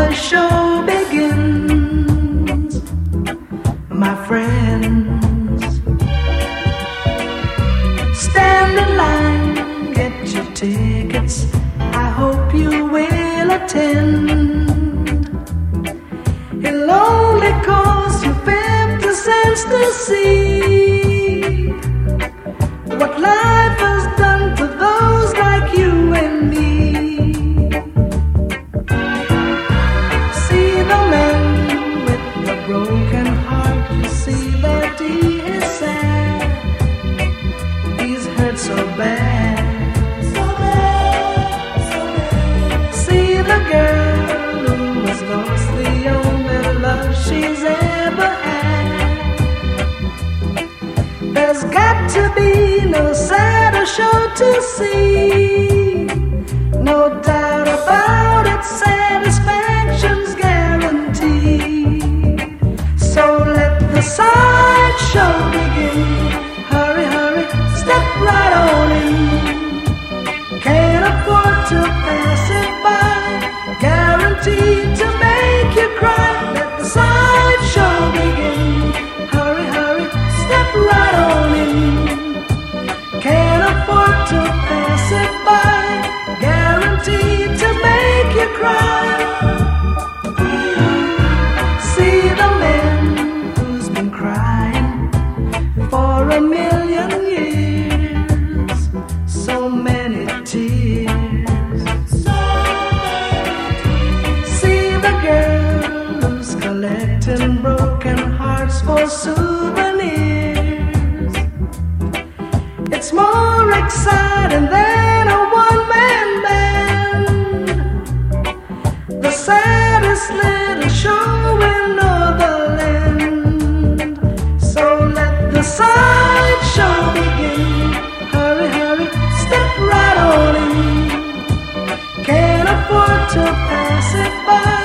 the show begins, my friends. Stand in line, get your tickets. I hope you will attend. It'll only cost you 50 cents to see what life has done to those like you and me. See the man with the broken heart, you see that he is sad. He's hurt so bad, so bad, so bad. See the girl who has lost the only love she's ever had. There's got to be no sadder show to see. No doubt about it, satisfaction's guaranteed. So let the sideshow begin. Hurry, hurry, step right on in. Can't afford to pass it by. Guaranteed to make you cry. Let the sideshow begin. Hurry, hurry, step right on in. Can't afford to pass it by. Guaranteed to make you cry. See the man who's been crying for a million years. So many tears. See the girl who's collecting broken hearts for souvenirs. It's more exciting than a one-man band. The saddest little show in all the land. So let the sideshow begin. Hurry, hurry, step right on in. Can't afford to pass it by.